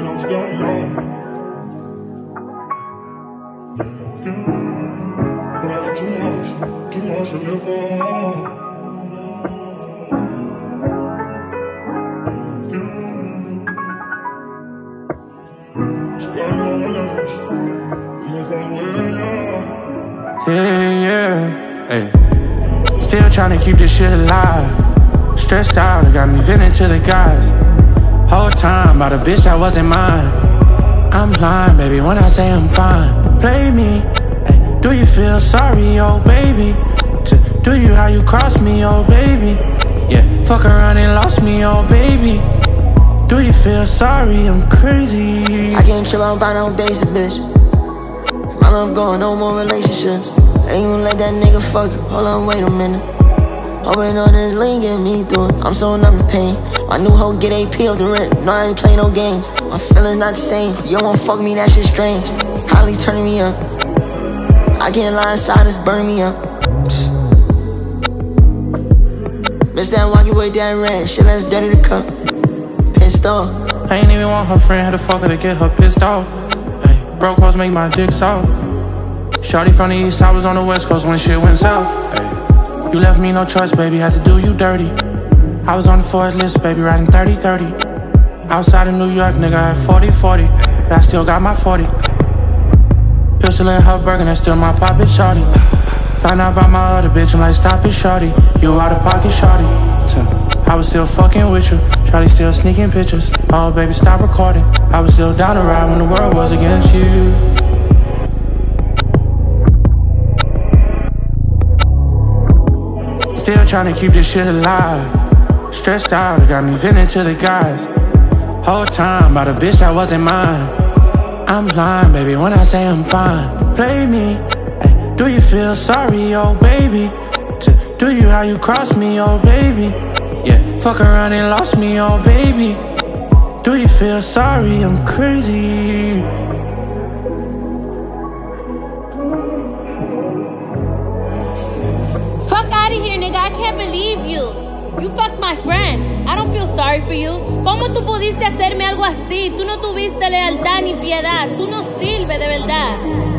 when I was down low. But I had too much to live for. Yeah, hey. Still tryna keep this shit alive. Stressed out, it got me venting to the guys. Whole time about a bitch that wasn't mine. I'm lying, baby, when I say I'm fine. Play me, hey. Do you feel sorry, oh baby? Do you how you cross me, oh baby? Yeah, fuck around and lost me, oh baby. Do you feel sorry? I'm crazy. I can't trip out by no basic bitch. My love going, no more relationships. Ain't gonna let that nigga fuck you. Hold on, wait a minute. Hoping on this link get me through it. I'm so numb to pain. My new hoe get AP off the rent. No, I ain't play no games. My feelings not the same. You won't fuck me, that shit strange. Holly's turning me up. I can't lie inside, it's burning me up. Bitch that walkie with that red. Shit that's dirty to cup. Pissed off. I ain't even want her friend, had to fuck her to get her pissed off. Hey, broke hoes make my jigsaw. Shorty from the east, I was on the west coast when shit went south. Ay. You left me no choice, baby, had to do you dirty. I was on the Ford list, baby, riding 30-30. Outside of New York, nigga, I had 40-40, but I still got my 40. Pistol in her burger, that's still my poppin' shorty. Found out about my other bitch, I'm like, stop it, shorty. You out of pocket, shorty. I was still fucking with you, shorty still sneaking pictures. Oh, baby, stop recording. I was still down to ride when the world was against you. Still tryna keep this shit alive. Stressed out, it got me venting to the guys. Whole time about a bitch that wasn't mine. I'm lying, baby, when I say I'm fine. Play me, ay. Do you feel sorry, oh baby? Do you how you cross me, oh baby? Yeah, fuck around and lost me, oh baby. Do you feel sorry? I'm crazy. Fuck out of here, nigga. I can't believe you. You fucked my friend. I don't feel sorry for you. ¿Cómo tú pudiste hacerme algo así? Tú no tuviste lealtad ni piedad. Tú no sirves de verdad.